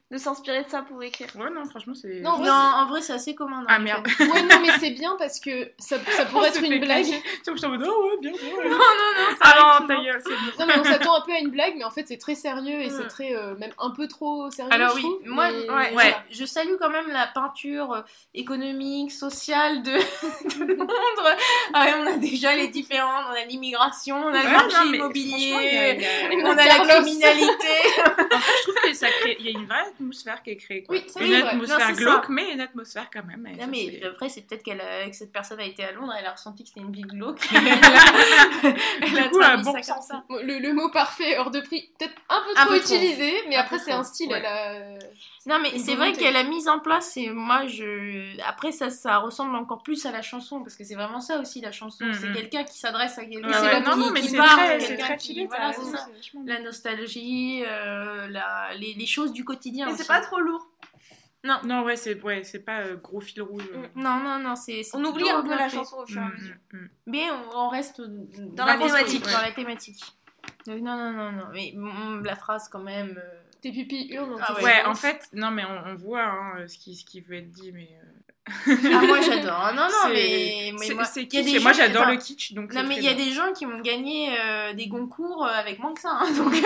de s'inspirer de ça pour écrire. Ouais, non, franchement, c'est. Non, ouais, Non, en vrai, c'est assez commun. dans Ah les merde. familles. Ouais, non, mais c'est bien parce que ça, ça pourrait être une blague. Tu vois, je suis en mode, oh ouais, bien, bien. Non, non, non, ça Ah arrive non, ta souvent. gueule, c'est bon. Non, mais on s'attend un peu à une blague, mais en fait, c'est très sérieux et Mm. c'est très, euh, même un peu trop sérieux. Alors je oui, trouve, moi, mais ouais, voilà. je, je salue quand même la peinture euh, économique, sociale de, de Londres. Ah ouais, on a déjà les différentes, on a l'immigration, on a le Ouais, marché non, mais franchement, il y a- immobilier, il y a- on a la Carlos. criminalité. En fait, je trouve que ça crée. Il y a une vraie atmosphère qui est créée. Quoi. Oui, ça, une c'est vrai. atmosphère Non, c'est glauque, ça. mais une atmosphère quand même. et Non ça, mais c'est- après c'est peut-être qu'elle a- que cette personne a été à Londres, elle a ressenti que c'était une ville glauque. Du Elle a coup, traduit un bon ça comme ressenti. ça. Bon, Le, le mot parfait hors de prix, peut-être un peu Un trop peu trop. utilisé, mais Un après peu c'est trop, un style, ouais. elle a... Non mais Une c'est vrai volonté. qu'elle a mis en place et moi je après ça ça ressemble encore plus à la chanson parce que c'est vraiment ça aussi la chanson, Mhm. c'est quelqu'un qui s'adresse à quelqu'un Ouais, c'est ouais, pas non, qui- non, mais qui c'est parle, très, c'est c'est quelqu'un très qui- filé. voilà, t'as c'est raison, ça. vachement bien. La nostalgie, euh, la, les, les choses du quotidien. Mais aussi. c'est pas trop lourd. Non, ouais, c'est ouais, c'est pas euh, gros fil rouge. euh. Non non non c'est c'est On oublie plutôt un peu bien la fait. chanson au fur et à Mm, mesure. mm, mm. Mais on, on reste dans la thématique. dans la thématique. Donc, non non non non mais mm, la phrase quand même. euh, Tes pupilles hurlent dans Ah tes ouais. Ouais, silences. en fait, non, mais on, on voit hein, ce, qui, ce qui veut être dit, mais. euh, Ah moi j'adore. Non non c'est- mais, mais c'est- moi c'est il y a kitsch, des et moi gens- j'adore enfin, le kitsch, donc. Non c'est mais très il y a bien. des gens qui m'ont gagné euh, des Goncourt euh, avec moins que ça. Hein, donc...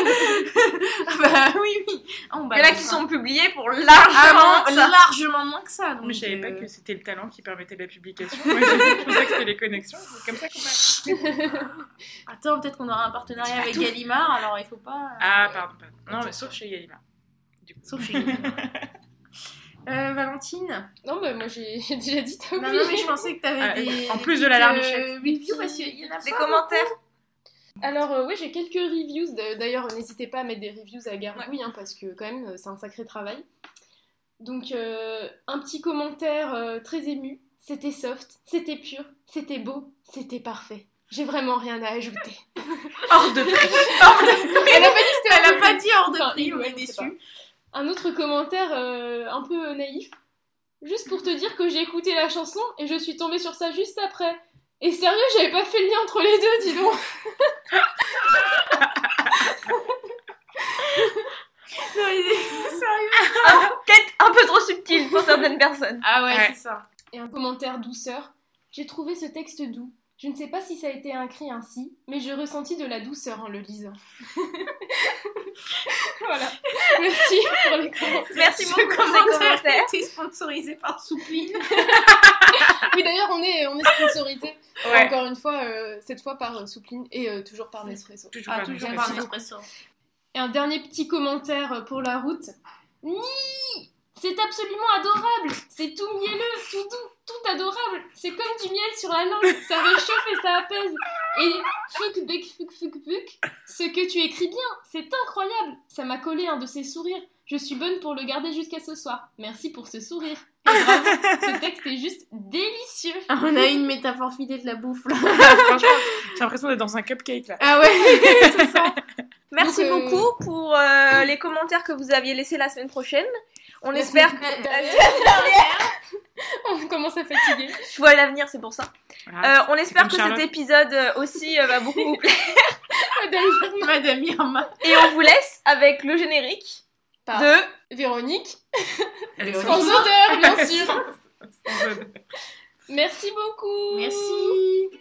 ah bah oui oui. Ah, on Il y en a balance qui ça. sont publiés pour Ah, largement non, ça. largement moins que ça. Donc, Mais je savais pas euh, que c'était le talent qui permettait la publication. Moi, je pensais que c'était les connexions. C'est comme ça qu'on a. Attends, peut-être qu'on aura un partenariat avec Gallimard, alors il faut pas. euh, Ah, pardon, pardon. Non, mais sauf chez Gallimard. Du coup. Sauf chez Gallimard. euh, Valentine. Non, bah moi j'ai j'ai déjà dit t'as Non, oublié. non, mais je pensais que t'avais Ah, des. en des plus de la petites, larmichette. euh, reviews, parce qu'il y en a Des pas commentaires. Alors euh, oui, j'ai quelques reviews. D'ailleurs, n'hésitez pas à mettre des reviews à gargouille, hein, parce que quand même, c'est un sacré travail. Donc, euh, un petit commentaire euh, très ému. C'était soft, c'était pur, c'était beau, c'était parfait. J'ai vraiment rien à ajouter. hors de prix. Hors de... Elle a pas dit que c'était Elle hors a de pas prix. dit hors de Enfin, prix, il, on ouais, est je sais déçus. pas. Un autre commentaire euh, un peu naïf. Juste pour te dire que j'ai écouté la chanson et je suis tombée sur ça juste après. Et sérieux, j'avais pas fait le lien entre les deux, dis donc. Non, il est sérieux. Peut-être un peu trop subtil pour certaines personnes. Ah ouais, Ouais. c'est ça. Et un commentaire douceur. J'ai trouvé ce texte doux. Je ne sais pas si ça a été écrit ainsi, mais je ressentis de la douceur en le lisant. Voilà. Merci pour les commentaires. Merci Ce beaucoup pour ces commentaire commentaires. a été sponsorisé par Soupline. Oui, d'ailleurs, on est, on est sponsorisé. Ouais. Encore une fois, euh, cette fois par euh, Soupline et euh, toujours par Nespresso. Toujours Ah, pas toujours mal. par Merci Nespresso. Et un dernier petit commentaire euh, pour la route. Ni C'est absolument adorable. C'est tout mielleux, tout doux, tout adorable. C'est comme du miel sur la langue. Ça réchauffe et ça apaise. Et fuck, bec, fuck, fuck, fuck. Ce que tu écris bien, c'est incroyable. Ça m'a collé un de ces sourires. Je suis bonne pour le garder jusqu'à ce soir. Merci pour ce sourire. Et bravo, ce texte est juste délicieux. On a une métaphore fidèle de la bouffe là. Franchement, j'ai l'impression d'être dans un cupcake là. Ah ouais, c'est ça. Merci Donc, euh, beaucoup pour euh, les commentaires que vous aviez laissés la semaine prochaine. On La espère semaine que... dernière. On commence à fatiguer. Je vois l'avenir, c'est pour ça. Voilà. Euh, on espère comme que Charlotte. cet épisode euh, aussi euh, va beaucoup vous plaire. Madame Irma. Et on vous laisse avec le générique Par de... Véronique. Elle est Sans Sans sans- odeur, bien sûr. sans odeur. Merci beaucoup. Merci.